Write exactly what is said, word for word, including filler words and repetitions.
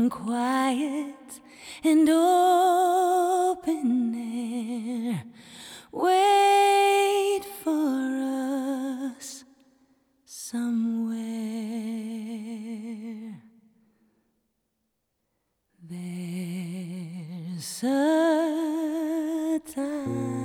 quiet and open air. Wait for us somewhere. There's a time